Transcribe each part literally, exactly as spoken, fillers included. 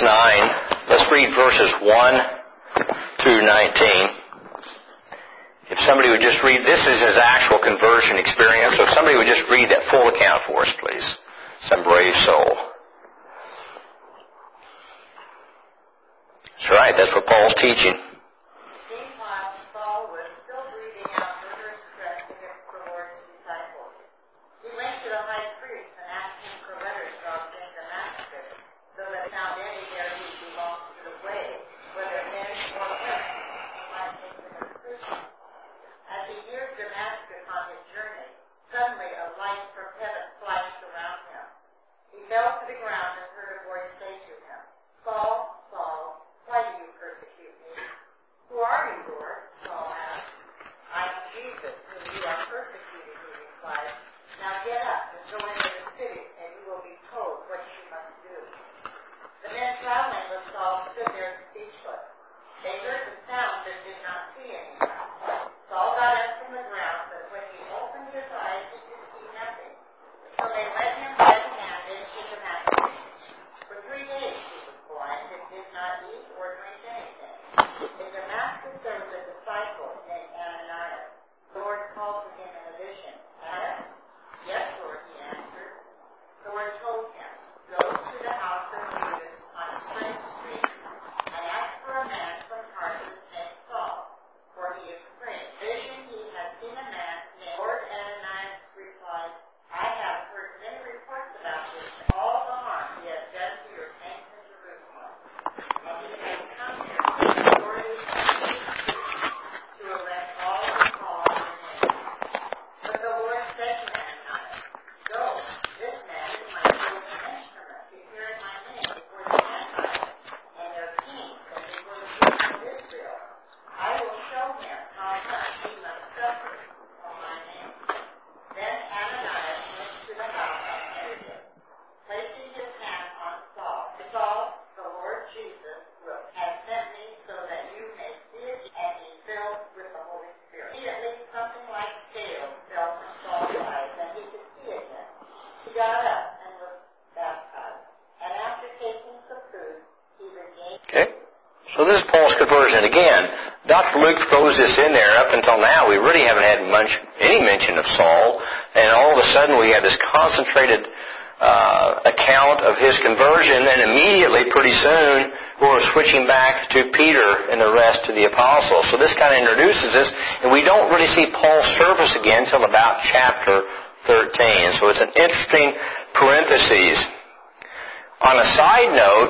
nine. Let's read verses one through nineteen. If somebody would just read, this is his actual conversion experience, so if somebody would just read that full account for us, please. Some brave soul. That's right, that's what Paul's teaching. Meanwhile, Saul was still breathing out murderous threats against the Lord's disciples. He went to the high priest and asked him for letters about Saint Damascus, so that he found any there who belonged to the way, whether men or women, who might take them as prisoners. As he neared Damascus on his journey, suddenly a light from heaven flashed around him. He fell to the ground and heard a voice say to him, "Saul, Saul, why do you persecute me?" "Who are you, Lord?" Saul asked. "I am Jesus, whom you are persecuting," he replied. "Now get up and go into the city, and you will be told what you must do." The men traveling with Saul stood there speechless. They heard the sound but did not see anyone. Saul got up from the ground, but when he opened his eyes, he could see nothing. So they led him by the hand into Damascus. For three days he was blind and did not eat or drink anything. In Damascus there was a disciple named Ananias. The Lord called to him in a vision, "Ananias?" "Yes, Lord," he answered. The Lord told him, "Go to the house of Judas on Straight Street and ask for a man from Tarsus named Saul, for he is praying. Vision, he has seen a man named Lord." Ananias replied, "I have heard many reports about this and all the harm he has done to your saints in Jerusalem. And he has come here with authority to arrest all who call on your name." But the Lord said to Ananias, "Go, this man is my chosen instrument, preparing my name before the Gentiles and their kings and before the people of Israel. I will show him how much he must suffer for my name." Then Ananias went to the house and entered it, placing his hand on Saul. "Saul, the Lord Jesus has sent me so that you may see it and be filled with the Holy Spirit." Immediately something like scales fell from Saul's eyes, and he could see again. He got up and was baptized, and after taking some food, he regained... Okay. So this is Paul's conversion. Again, Doctor Luke throws this in there. Up until now, we really haven't had much, any mention of Saul. And all of a sudden, we have this concentrated uh, account of his conversion. And immediately, pretty soon, we're switching back to Peter and the rest of the apostles. So this kind of introduces us. And we don't really see Paul's service again until about chapter thirteen. So it's an interesting parenthesis. On a side note,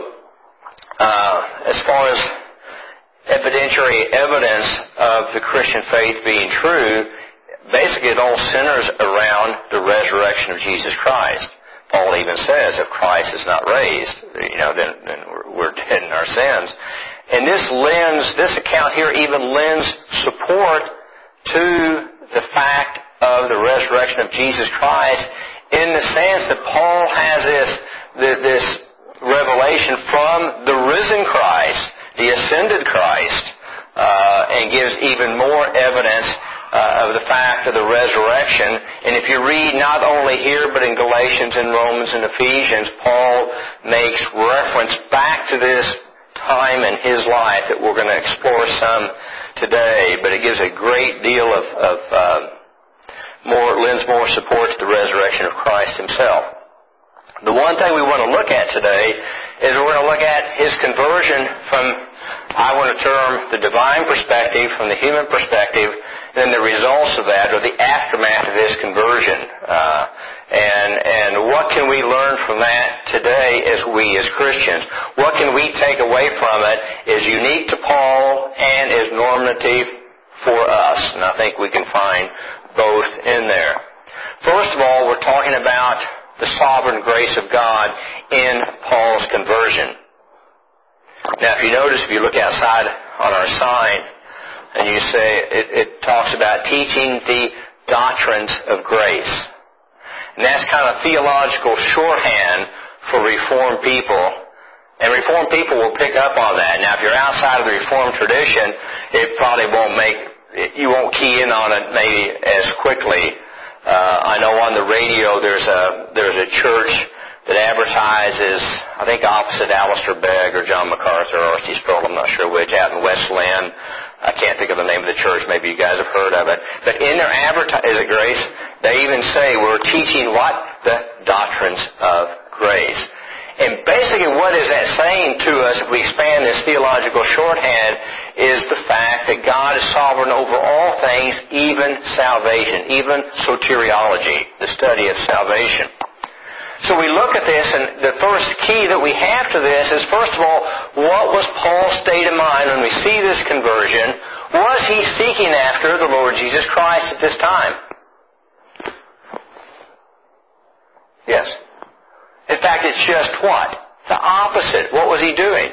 uh, as far as evidentiary evidence of the Christian faith being true, basically it all centers around the resurrection of Jesus Christ. Paul even says, if Christ is not raised, you know, then, then we're, we're dead in our sins. And this lends, this account here even lends support to the fact of the resurrection of Jesus Christ in the sense that Paul has this, this revelation from the risen Christ, the ascended Christ, uh, and gives even more evidence uh, of the fact of the resurrection. And if you read not only here but in Galatians and Romans and Ephesians, Paul makes reference back to this time in his life that we're going to explore some today. But it gives a great deal of, of uh, more, lends more support to the resurrection of Christ himself. The one thing we want to look at today is we're going to look at his conversion from, I want to term, the divine perspective, from the human perspective, and then the results of that, or the aftermath of his conversion. Uh, and, and what can we learn from that today as we as Christians? What can we take away from it is unique to Paul and is normative for us? And I think we can find both in there. First of all, we're talking about the sovereign grace of God in Paul's conversion. Now, if you notice, if you look outside on our sign, and you say, it, it talks about teaching the doctrines of grace. And that's kind of theological shorthand for Reformed people. And Reformed people will pick up on that. Now, if you're outside of the Reformed tradition, it probably won't make, you won't key in on it maybe as quickly. Uh, I know on the radio there's a there's a church that advertises, I think opposite Alistair Begg or John MacArthur or R C Sproul, I'm not sure which, out in West Lynn. I can't think of the name of the church. Maybe you guys have heard of it. But in their advertising, is it Grace? They even say we're teaching what? The doctrines of grace. And basically what is that saying to us, if we expand this theological shorthand, is the fact that God is sovereign over all things, even salvation, even soteriology, the study of salvation. So we look at this, and the first key that we have to this is, first of all, what was Paul's state of mind when we see this conversion? Was he seeking after the Lord Jesus Christ at this time? Yes. In fact, it's just what? The opposite. What was he doing?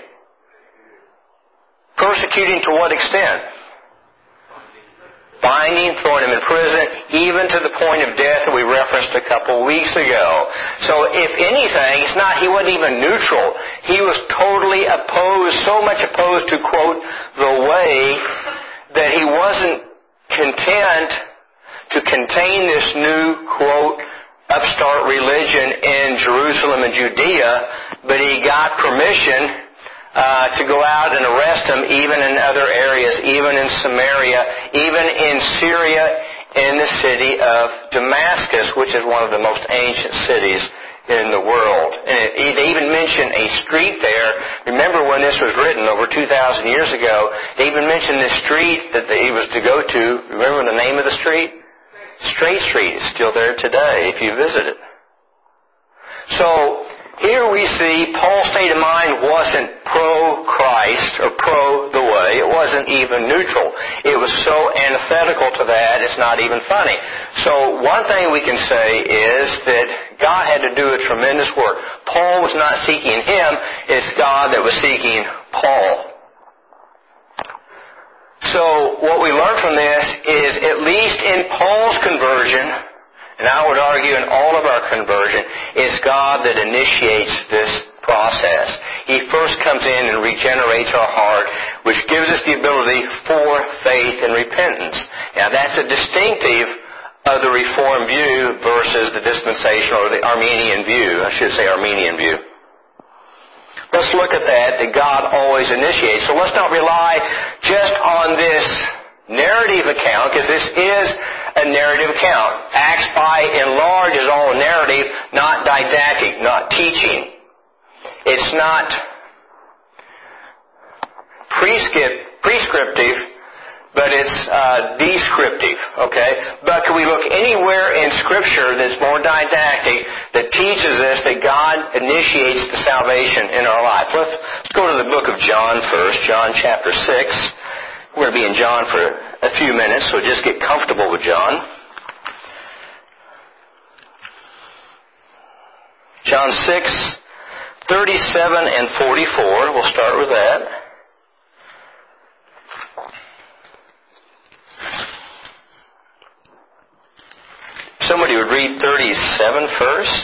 Persecuting to what extent? Binding, throwing him in prison, even to the point of death that we referenced a couple weeks ago. So if anything, it's not, he wasn't even neutral. He was totally opposed, so much opposed to, quote, the way, that he wasn't content to contain this new, quote, upstart religion in Jerusalem and Judea, but he got permission Uh, to go out and arrest him even in other areas, even in Samaria, even in Syria, in the city of Damascus, which is one of the most ancient cities in the world. And it, it even mentioned a street there. Remember when this was written over two thousand years ago, they even mentioned this street that he was to go to. Remember the name of the street? Straight Street is still there today if you visit it. So, here we see Paul's state of mind wasn't pro-Christ or pro-the way. It wasn't even neutral. It was so antithetical to that, it's not even funny. So one thing we can say is that God had to do a tremendous work. Paul was not seeking him. It's God that was seeking Paul. So what we learn from this is, at least in Paul's conversion, and I would argue in all of our conversion, it's God that initiates this process. He first comes in and regenerates our heart, which gives us the ability for faith and repentance. Now that's a distinctive of the Reformed view versus the dispensational or the Armenian view. I should say Armenian view. Let's look at that, that God always initiates. So let's not rely just on this narrative account, because this is a narrative account. Acts, by and large, is all narrative, not didactic, not teaching. It's not prescriptive, but it's uh, descriptive, okay? But can we look anywhere in Scripture that's more didactic that teaches us that God initiates the salvation in our life? Let's, let's go to the book of John first, John chapter six. We're going to be in John for a few minutes, so just get comfortable with John. John six, thirty-seven and forty-four. We'll start with that. Somebody would read thirty-seven first.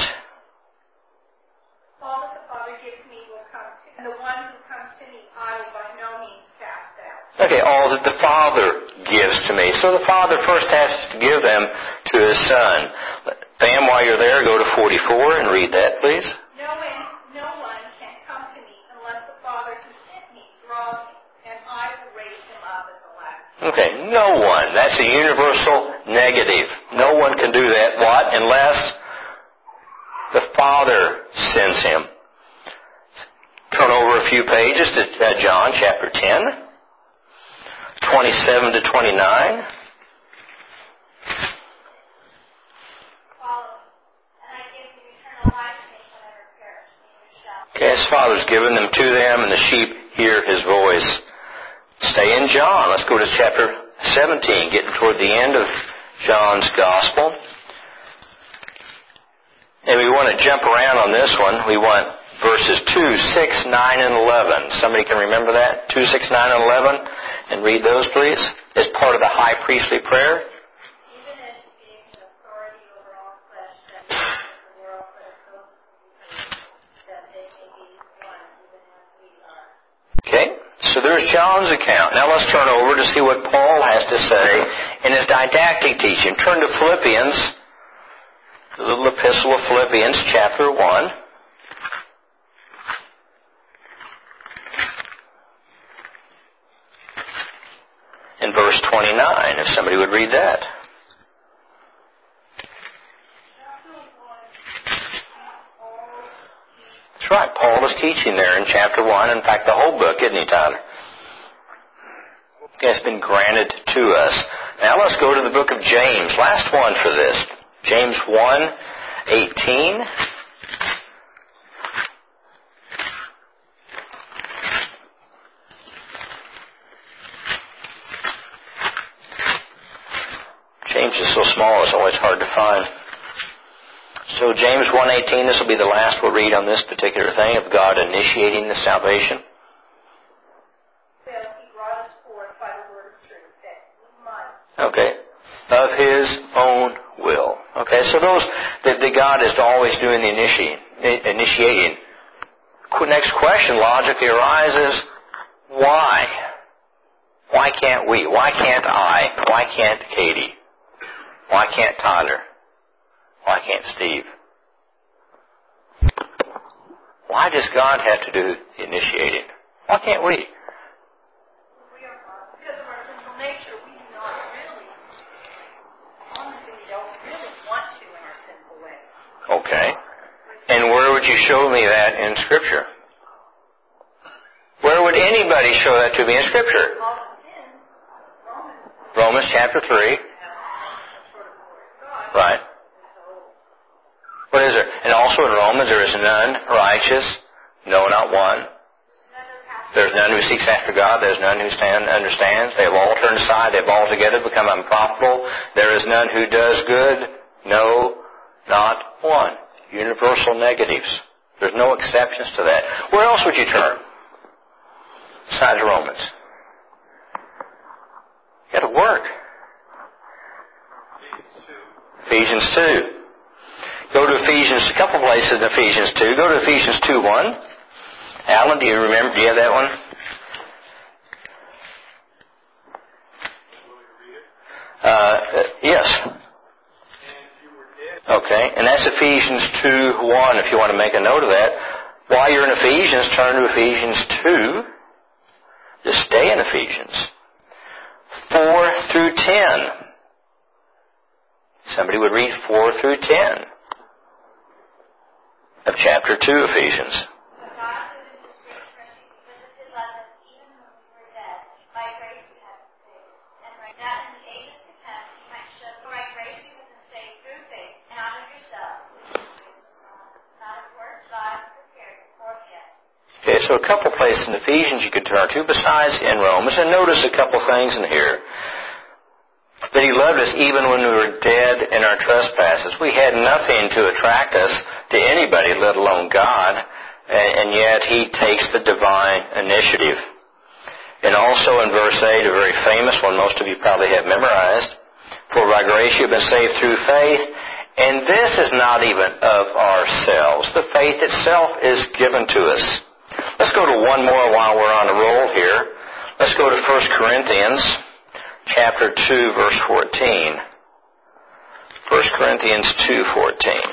All that the Father gives me will come to, and the one who comes to me I will by no means cast out. Okay, all that the Father gives to me. So the Father first has to give them to His Son. Pam, while you're there, go to forty-four and read that, please. No one, no one can come to me unless the Father who sent me draws him, and I will raise him up at the last. Okay, no one. That's a universal negative. No one can do that. What? Unless the Father sends him. Turn over a few pages to uh, John chapter ten, twenty-seven to twenty-nine. Follow me, and I give you eternal life, and they shall never perish, neither shall. Okay, His Father's given them to them, and the sheep hear His voice. Stay in John. Let's go to chapter seventeen, getting toward the end of John's Gospel. And we want to jump around on this one. We want verses two, six, nine, and eleven. Somebody can remember that? two, six, nine, and eleven? And read those, please, as part of the high priestly prayer. Even as you gave me authority over all flesh, that the world, but it goes that they may be one, even as we are. Okay, so there's John's account. Now let's turn over to see what Paul has to say in his didactic teaching. Turn to Philippians, the little epistle of Philippians, chapter one. twenty-nine, if somebody would read that. That's right. Paul is teaching there in chapter one. In fact, the whole book, isn't he, Tyler? It's been granted to us. Now let's go to the book of James. Last one for this. James one eighteen. James is so small, it's always hard to find. So James one eighteen, this will be the last we'll read on this particular thing of God initiating the salvation. Okay. Of His own will. Okay, so those, that the God is always doing the initiating. initiating. Next question logically arises, why? Why can't we? Why can't I? Why can't Katie? Why can't Tyler? Why can't Steve? Why does God have to do the initiating? Why can't we? We are not, because of our sinful nature, we do not really, honestly, we don't really want to in our sinful way. Okay. And where would you show me that in Scripture? Where would anybody show that to me in Scripture? Romans chapter three. Right. What is there? And also in Romans, there is none righteous, no, not one. There's none who seeks after God. There's none who stand, understands. They have all turned aside. They have altogether become unprofitable. There is none who does good, no, not one. Universal negatives. There's no exceptions to that. Where else would you turn besides Romans? You got to work. Ephesians two. Go to Ephesians, a couple places in Ephesians two. Go to Ephesians two one. Alan, do you remember? Do you have that one? Uh, yes. Okay, and that's Ephesians two one, if you want to make a note of that. While you're in Ephesians, turn to Ephesians two. Just stay in Ephesians. four through ten. Somebody would read four through ten of chapter two, Ephesians. But God, who in His great mercy, because of His love us, even when we were dead, by grace you have been saved. And right that in the ages to come, He might show, for by grace you have been saved through faith, and not of yourselves, not of works God prepared beforehand. Okay, so a couple places in Ephesians you could turn to, besides in Romans, and notice a couple things in here. That He loved us even when we were dead in our trespasses. We had nothing to attract us to anybody, let alone God, and yet He takes the divine initiative. And also in verse eight, a very famous one most of you probably have memorized, for by grace you have been saved through faith, and this is not even of ourselves. The faith itself is given to us. Let's go to one more while we're on a roll here. Let's go to First Corinthians. Chapter two, verse fourteen. First Corinthians two, fourteen.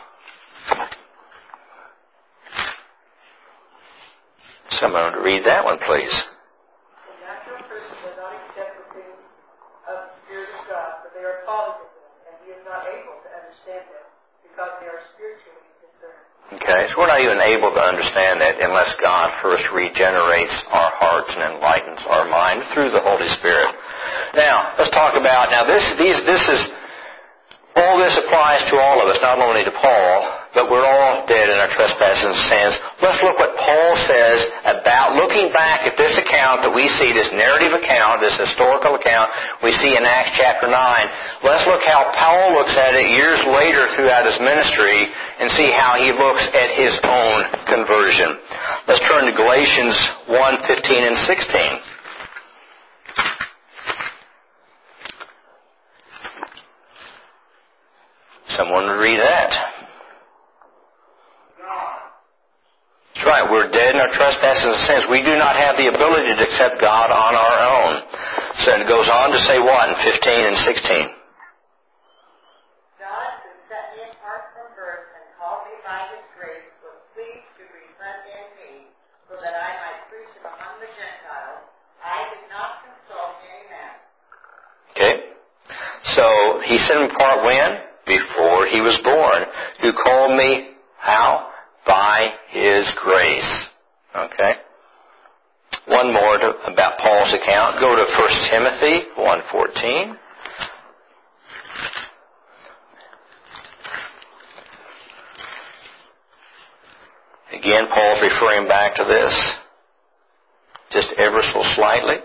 Someone would read that one, please. The natural person does not accept the things of the Spirit of God, for they are folly to him, and he is not able to understand them, because they are spiritually discerned. Okay, so we're not even able to understand that unless God first regenerates our hearts and enlightens our mind through the Holy Spirit. Now, let's talk about, now this, these, this is, all this applies to all of us, not only to Paul, but we're all dead in our trespasses and sins. Let's look what Paul says about looking back at this account that we see, this narrative account, this historical account we see in Acts chapter nine. Let's look how Paul looks at it years later throughout his ministry and see how he looks at his own conversion. Let's turn to Galatians one, fifteen and sixteen. Someone would read that. That's right. We're dead in our trespasses and sins. We do not have the ability to accept God on our own. So it goes on to say what in fifteen and sixteen? God, who set me apart from birth and called me by His grace, was pleased to repent in me, so that I might preach it among the Gentiles. I did not consult any man. He set him apart when? Before he was born. Who called me, how? By His grace. Okay? One more to, about Paul's account. Go to First Timothy one fourteen. Again, Paul's referring back to this, just ever so slightly.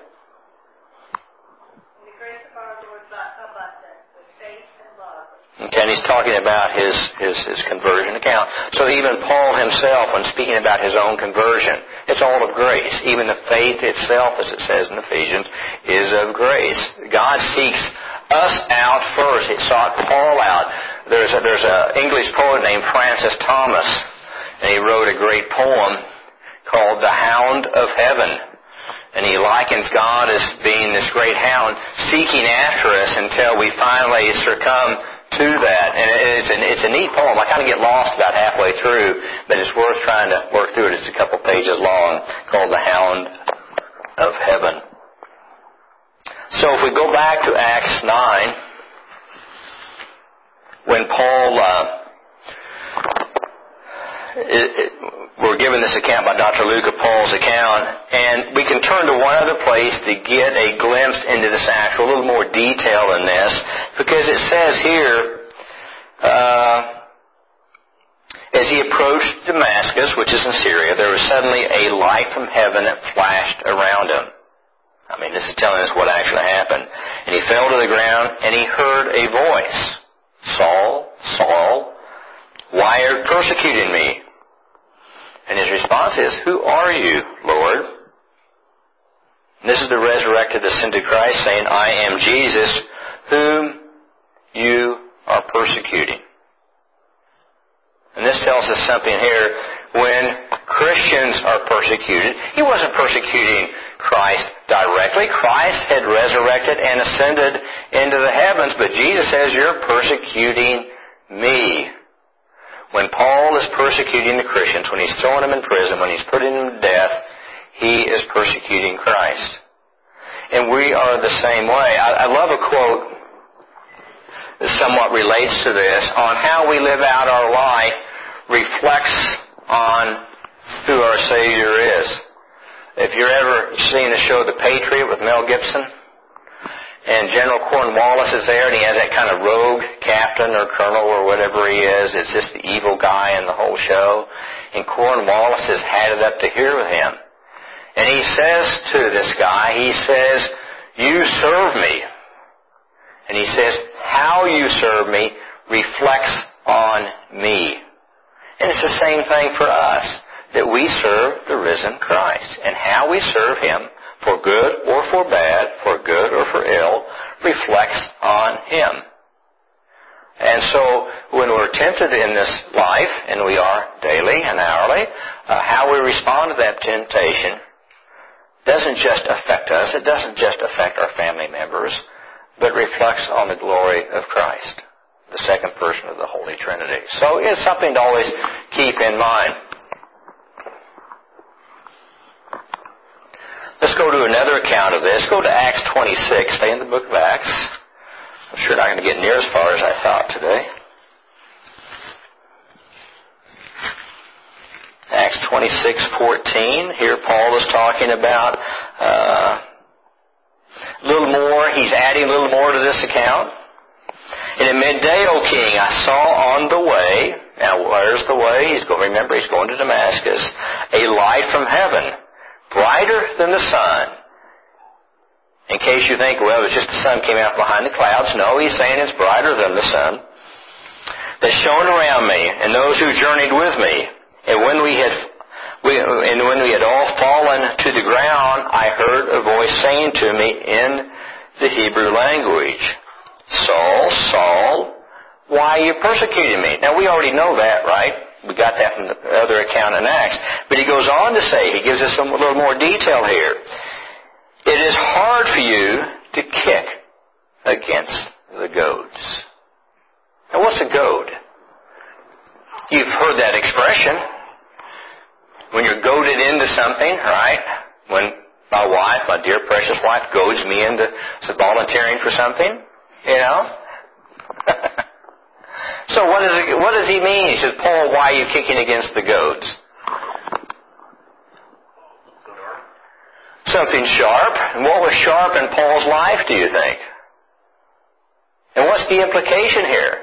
The grace of our Lord abundant with faith and love. Okay, and he's talking about his, his, his conversion account. So even Paul himself, when speaking about his own conversion, it's all of grace. Even the faith itself, as it says in Ephesians, is of grace. God seeks us out first. It sought Paul out. There's a, there's an English poet named Francis Thomas, and he wrote a great poem called The Hound of Heaven. And he likens God as being this great hound seeking after us until we finally succumb to that. And it's a, it's a neat poem. I kind of get lost about halfway through, but it's worth trying to work through it. It's a couple pages long, called The Hound of Heaven. So if we go back to Acts nine, when Paul... Uh, It, it, we're given this account by Doctor Luke of Paul's account, and we can turn to one other place to get a glimpse into this actual, a little more detail in this, because it says here, uh, as he approached Damascus, which is in Syria, there was suddenly a light from heaven that flashed around him. I mean, this is telling us what actually happened. And he fell to the ground, and he heard a voice, Saul, Saul, why are you persecuting me? And his response is, who are you, Lord? And this is the resurrected, ascended Christ saying, I am Jesus, whom you are persecuting. And this tells us something here. When Christians are persecuted, he wasn't persecuting Christ directly. Christ had resurrected and ascended into the heavens, but Jesus says, you're persecuting me. When Paul is persecuting the Christians, when he's throwing them in prison, when he's putting them to death, he is persecuting Christ. And we are the same way. I, I love a quote that somewhat relates to this, on how we live out our life reflects on who our Savior is. If you're ever seen the show The Patriot with Mel Gibson, and General Cornwallis is there, and he has that kind of rogue captain or colonel or whatever he is. It's just the evil guy in the whole show. And Cornwallis has had it up to here with him. And he says to this guy, he says, you serve me. And he says, how you serve me reflects on me. And it's the same thing for us, that we serve the risen Christ. And how we serve Him, for good or for bad, for good or for ill, reflects on Him. And so, when we're tempted in this life, and we are daily and hourly, uh, how we respond to that temptation doesn't just affect us, it doesn't just affect our family members, but reflects on the glory of Christ, the second person of the Holy Trinity. So it's something to always keep in mind. Let's go to another account of this. Go to Acts twenty-six. Stay in the book of Acts. I'm sure not going to get near as far as I thought today. Acts twenty-six fourteen. Here Paul is talking about uh, a little more. He's adding a little more to this account. And at midday, O king, I saw on the way, now where's the way? He's going, remember, he's going to Damascus, a light from heaven, brighter than the sun. In case you think, well, it was just the sun came out behind the clouds. No, he's saying it's brighter than the sun. That shone around me, and those who journeyed with me. And when we had, we, and when we had all fallen to the ground, I heard a voice saying to me in the Hebrew language, Saul, Saul, why are you persecuting me? Now, we already know that, right? We got that from the other account in Acts. But he goes on to say, he gives us a little more detail here. It is hard for you to kick against the goads. Now, what's a goad? You've heard that expression. When you're goaded into something, right? When my wife, my dear precious wife, goads me into volunteering for something, you know, So what, is it, what does he mean? He says, Paul, why are you kicking against the goads? Something sharp. And what was sharp in Paul's life, do you think? And what's the implication here?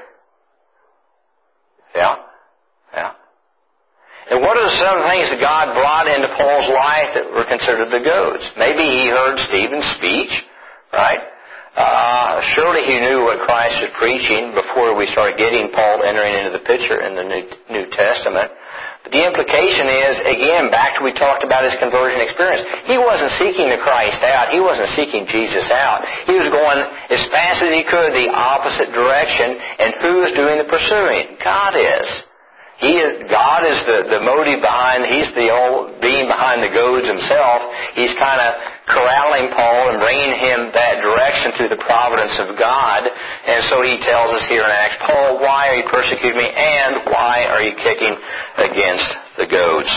Yeah? Yeah. And what are some things that God brought into Paul's life that were considered the goads? Maybe he heard Stephen's speech, right? Uh, surely he knew what Christ was preaching before we started getting Paul entering into the picture in the New, New Testament. But the implication is, again, back to we talked about his conversion experience. He wasn't seeking the Christ out. He wasn't seeking Jesus out. He was going as fast as he could the opposite direction. And who is doing the pursuing? God is. He is, God is the, the motive behind, he's the old being behind the goads himself. He's kind of corralling Paul and bringing him that direction through the providence of God. And so he tells us here in Acts, Paul, why are you persecuting me and why are you kicking against the goads?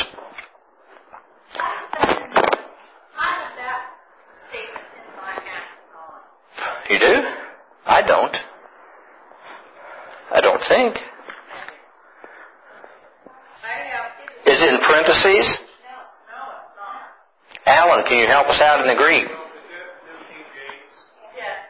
You do? I don't. I don't think. Is it in parentheses? No, no, it's not. Alan, can you help us out in the Greek? Yes.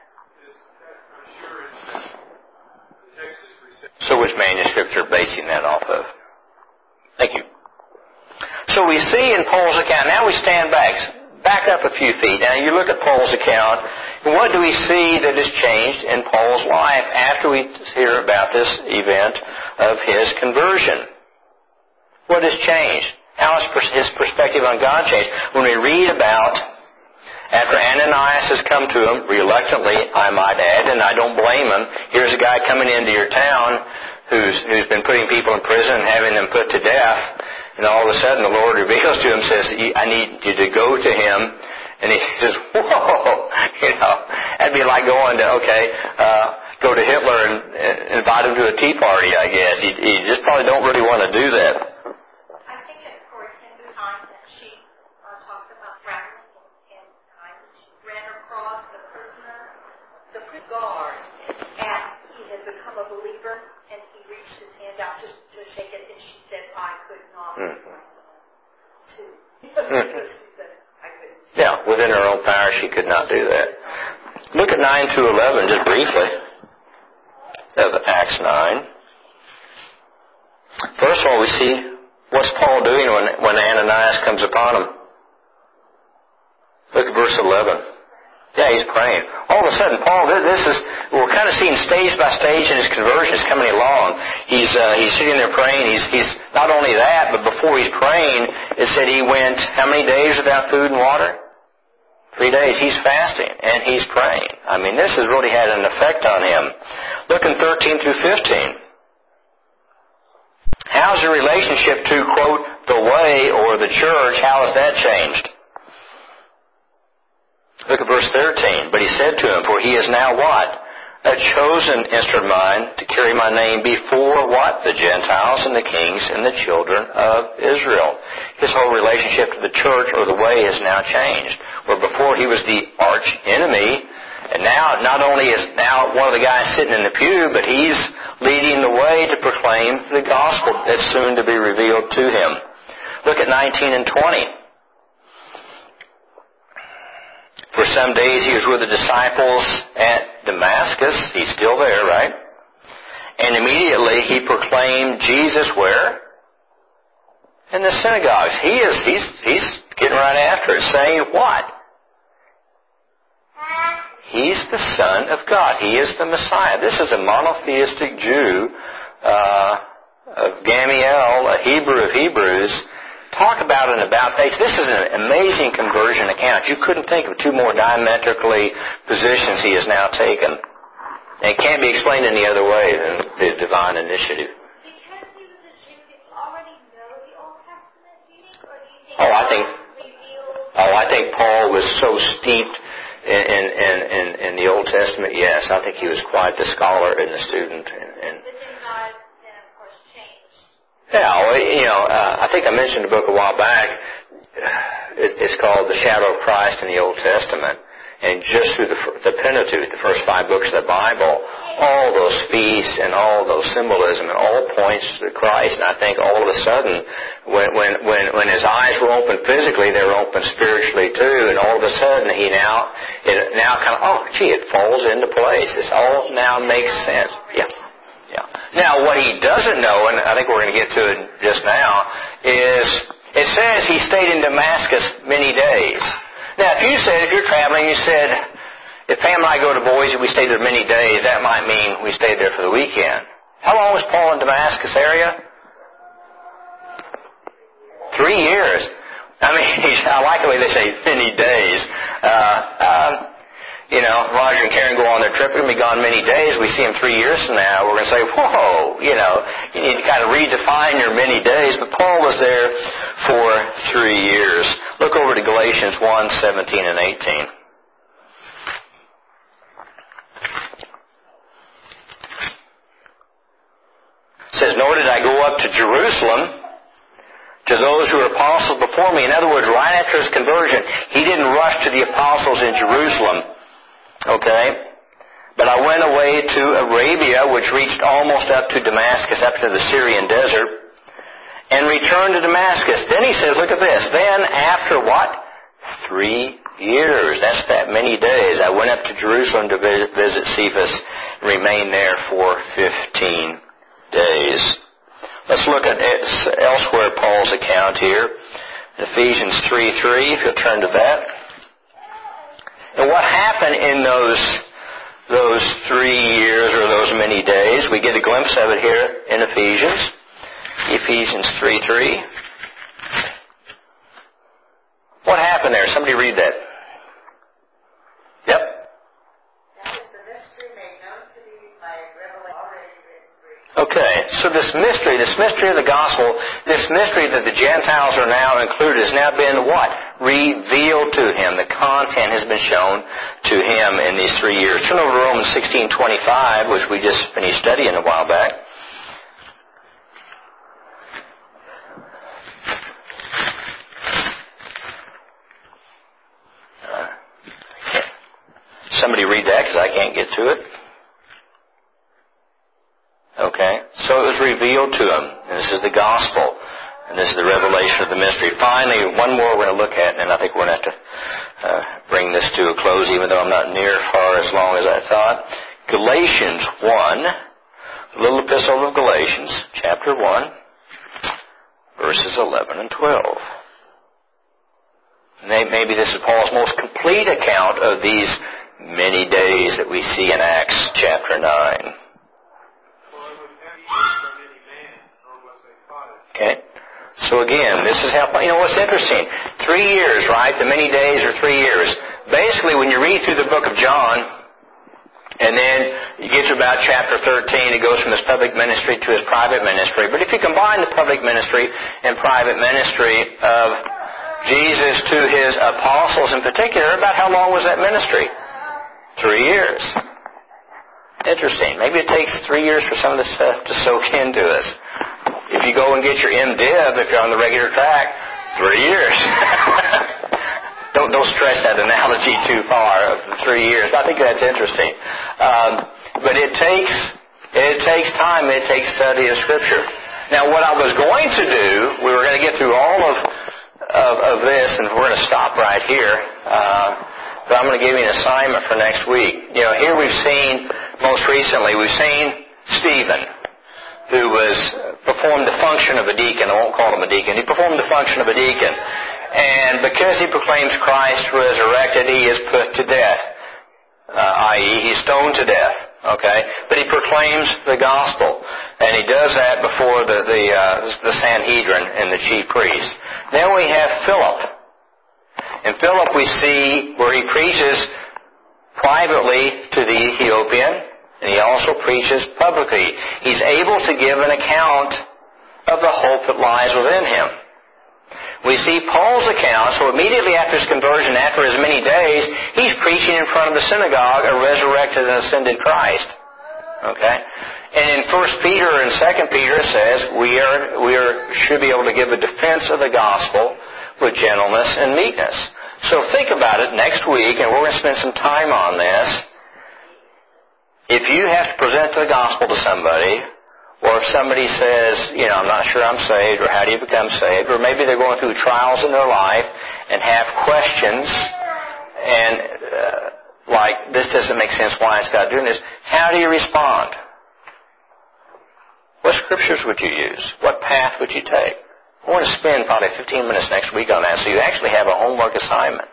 So which manuscripts are basing that off of? Thank you. So we see in Paul's account, now we stand back, back up a few feet. Now you look at Paul's account, and what do we see that has changed in Paul's life after we hear about this event of his conversion? What has changed? How has his perspective on God changed? When we read about, after Ananias has come to him, reluctantly, I might add, and I don't blame him, here's a guy coming into your town who's who's been putting people in prison and having them put to death, and all of a sudden the Lord reveals to him, says, I need you to go to him, and he says, whoa, you know, that'd be like going to, okay, uh, go to Hitler and, and invite him to a tea party, I guess. You, you just probably don't really want to do that. Guard, and he had become a believer, and he reached his hand out just to shake it, and she said, I could not. Mm. To, mm. She said, I couldn't. Yeah, within her own power, she could not do that. Look at nine to eleven, just briefly, of Acts nine. First of all, we see what's Paul doing when, when Ananias comes upon him. Look at verse eleven. Yeah, he's praying. All of a sudden, Paul, this is, we're kind of seeing stage by stage in his conversion is coming along. He's uh, he's sitting there praying. He's he's not only that, but before he's praying, it said he went how many days without food and water? Three days. He's fasting, and he's praying. I mean, this has really had an effect on him. Look in thirteen through fifteen. How's your relationship to, quote, the way or the church, how has that changed? Look at verse thirteen. But he said to him, for he is now what? A chosen instrument of mine to carry my name before what? The Gentiles and the kings and the children of Israel. His whole relationship to the church or the way has now changed. Where before he was the arch enemy, and now not only is now one of the guys sitting in the pew, but he's leading the way to proclaim the gospel that's soon to be revealed to him. Look at nineteen and twenty. For some days he was with the disciples at Damascus. He's still there, right? And immediately he proclaimed Jesus where? In the synagogues. He is, he's, he's getting right after it, saying what? He's the Son of God. He is the Messiah. This is a monotheistic Jew, uh, of Gamaliel, a Hebrew of Hebrews. Talk about an about face. This is an amazing conversion account. You couldn't think of two more diametrically positions he has now taken. And it can't be explained any other way than the divine initiative. Because he was a Jew, did he already know the Old Testament, do you think? Or do you think oh, I think, revealed... oh, I think Paul was so steeped in, in, in, in, in the Old Testament, yes. I think he was quite the scholar and the student. And, and but then God then, of course, changed. Yeah, well, you know, uh, I think I mentioned a book a while back. It, it's called The Shadow of Christ in the Old Testament. And just through the, the Pentateuch, the first five books of the Bible, all those feasts and all those symbolism and all points to Christ. And I think all of a sudden, when when when, when his eyes were open physically, they were open spiritually too. And all of a sudden, he now it now kind of oh gee, it falls into place. This all now makes sense. Yeah, yeah. Now what he doesn't know, and I think we're going to get to it just now, is it says he stayed in Damascus many days. Now, if you said, if you're traveling, you said, if Pam and I go to Boise, we stayed there many days, that might mean we stayed there for the weekend. How long was Paul in Damascus area? Three years. I mean, I like the way they say many days. Uh, um, you know, Roger and Karen go on their trip, we're going to be gone many days. We see them three years from now, we're going to say, whoa, you know, you need to kind of redefine your many days. But Paul was there for three years. Look over to Galatians one, seventeen and eighteen. It says, nor did I go up to Jerusalem to those who were apostles before me. In other words, right after his conversion, he didn't rush to the apostles in Jerusalem. Okay? But I went away to Arabia, which reached almost up to Damascus, up to the Syrian desert, and returned to Damascus. Then he says, look at this. Then after what? Three years. That's that many days. I went up to Jerusalem to visit Cephas and remained there for fifteen days. Let's look at elsewhere Paul's account here. Ephesians three three, if you'll turn to that. And what happened in those those three years or those many days? We get a glimpse of it here in Ephesians. Ephesians three three. What happened there? Somebody read that. Yep. That is the mystery made known to thee by revelation already written Greek. Okay, so this mystery, this mystery of the gospel, this mystery that the Gentiles are now included has now been what? Revealed to him. The content has been shown to him in these three years. Turn over to Romans sixteen twenty-five, which we just finished studying a while back. Uh, somebody read that because I can't get to it. Okay, so it was revealed to him. And this is the gospel. And this is the revelation of the mystery. Finally, one more we're going to look at, and I think we're going to have to uh, bring this to a close, even though I'm not near far as long as I thought. Galatians one, the little epistle of Galatians, chapter one, verses eleven and twelve. Maybe this is Paul's most complete account of these many days that we see in Acts chapter nine. Okay. So again, this is how, you know, what's interesting. Three years, right? The many days are three years. Basically, when you read through the book of John, and then you get to about chapter thirteen, it goes from his public ministry to his private ministry. But if you combine the public ministry and private ministry of Jesus to his apostles in particular, about how long was that ministry? Three years. Interesting. Maybe it takes three years for some of this stuff to soak into us. If you go and get your MDiv, if you're on the regular track, three years. don't don't stress that analogy too far of the three years. I think that's interesting. Um, but it takes it takes time. It takes study of Scripture. Now, what I was going to do, we were going to get through all of of, of this, and we're going to stop right here. Uh, but I'm going to give you an assignment for next week. You know, here we've seen most recently we've seen Stephen, who was performed the function of a deacon. I won't call him a deacon. He performed the function of a deacon. And because he proclaims Christ resurrected, he is put to death, uh, that is he's stoned to death. Okay? But he proclaims the gospel. And he does that before the, the, uh, the Sanhedrin and the chief priests. Then we have Philip. In Philip we see where he preaches privately to the Ethiopian, and he also preaches publicly. He's able to give an account of the hope that lies within him. We see Paul's account, so immediately after his conversion, after as many days, he's preaching in front of the synagogue a resurrected and ascended Christ. Okay? And in First Peter and Second Peter it says we are we are should be able to give a defense of the gospel with gentleness and meekness. So think about it next week, and we're going to spend some time on this. if you have to present the gospel to somebody, or if somebody says, you know, I'm not sure I'm saved, or how do you become saved, or maybe they're going through trials in their life and have questions, and uh, like, this doesn't make sense, why is God doing this? How do you respond? What scriptures would you use? What path would you take? I want to spend probably fifteen minutes next week on that, so you actually have a homework assignment.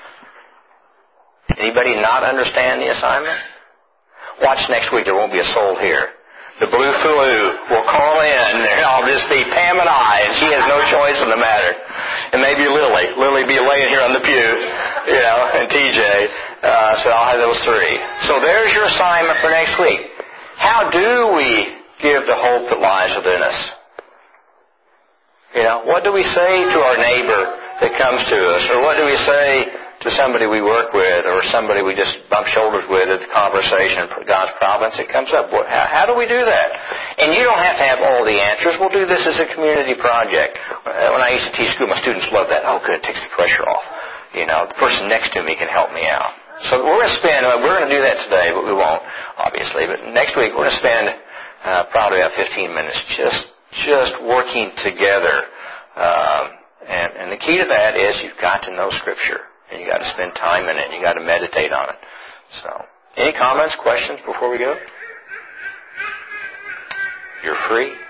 Anybody not understand the assignment? Watch next week. There won't be a soul here. The blue flu will call in, and I'll just be Pam and I, and she has no choice in the matter. And maybe Lily. Lily will be laying here on the pew, you know, and T J. Uh, so I'll have those three. So there's your assignment for next week. How do we give the hope that lies within us? You know, what do we say to our neighbor that comes to us? Or what do we say to somebody we work with, or somebody we just bump shoulders with at the conversation, God's providence, it comes up. How, how do we do that? And you don't have to have all the answers. We'll do this as a community project. When I used to teach school, my students loved that. Oh, good, it takes the pressure off. You know, the person next to me can help me out. So we're going to spend, we're going to do that today, but we won't, obviously. But next week, we're going to spend uh, probably about fifteen minutes just just working together. Um, and, and the key to that is you've got to know Scripture. And you've got to spend time in it. You've got to meditate on it. So, any comments, questions before we go? You're free.